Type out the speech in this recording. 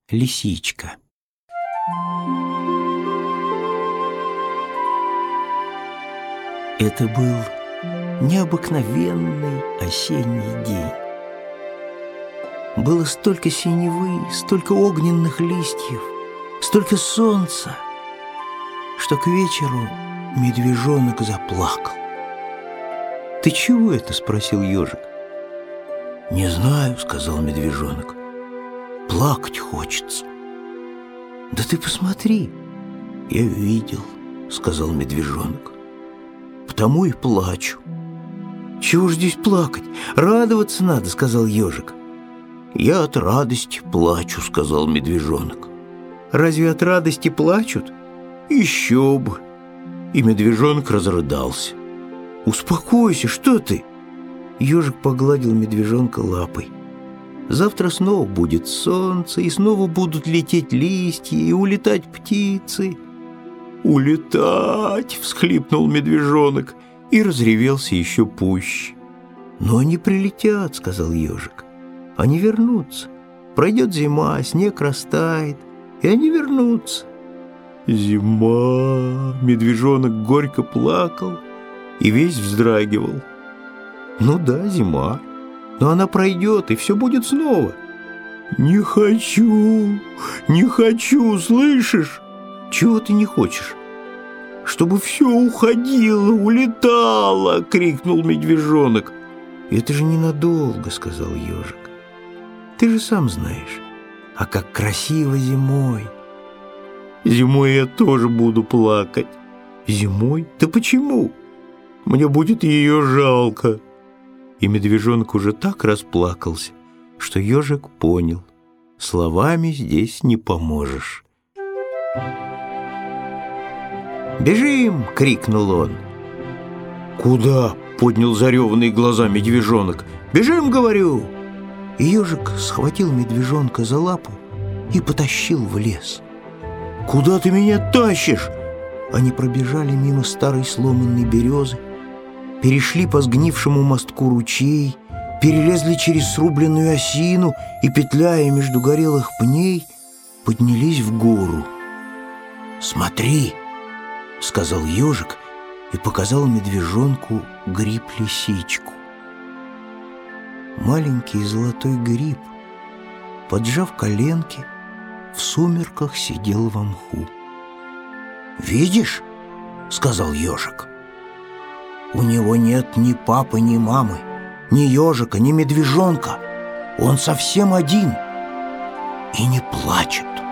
Лисичка. Это был необыкновенный осенний день. Было столько синевы, столько огненных листьев, столько солнца, что к вечеру медвежонок заплакал. «Ты чего это?» — спросил ежик. «Не знаю», — сказал медвежонок. «Плакать хочется». «Да ты посмотри». «Я видел», — сказал медвежонок. «Потому и плачу». «Чего ж здесь плакать? Радоваться надо», — сказал ежик. «Я от радости плачу», — сказал медвежонок. «Разве от радости плачут?» «Еще бы!» И медвежонок разрыдался. «Успокойся, что ты?» Ежик погладил медвежонка лапой. «Завтра снова будет солнце, и снова будут лететь листья, и улетать птицы». «Улетать!» — всхлипнул медвежонок и разревелся еще пуще. «Но они прилетят», — сказал ежик. «Они вернутся. Пройдет зима, снег растает, и они вернутся». «Зима!» — медвежонок горько плакал и весь вздрагивал. «Ну да, зима. Но она пройдет, и все будет снова». «Не хочу, не хочу, слышишь?» «Чего ты не хочешь?» «Чтобы все уходило, улетало!» — крикнул медвежонок. «Это же ненадолго», — сказал ежик. «Ты же сам знаешь, а как красиво зимой». «Зимой я тоже буду плакать». «Зимой? Да почему? Мне будет ее жалко». И медвежонок уже так расплакался, что ежик понял: словами здесь не поможешь. «Бежим!» — крикнул он. «Куда?» — поднял зареванные глаза медвежонок. «Бежим, говорю!» И ежик схватил медвежонка за лапу и потащил в лес. «Куда ты меня тащишь?» Они пробежали мимо старой сломанной березы, перешли по сгнившему мостку ручей, перелезли через срубленную осину и, петляя между горелых пней, поднялись в гору. «Смотри!» — сказал ежик и показал медвежонку гриб-лисичку. Маленький золотой гриб, поджав коленки, в сумерках сидел во мху. «Видишь?» — сказал ежик. «У него нет ни папы, ни мамы, ни ежика, ни медвежонка. Он совсем один и не плачет».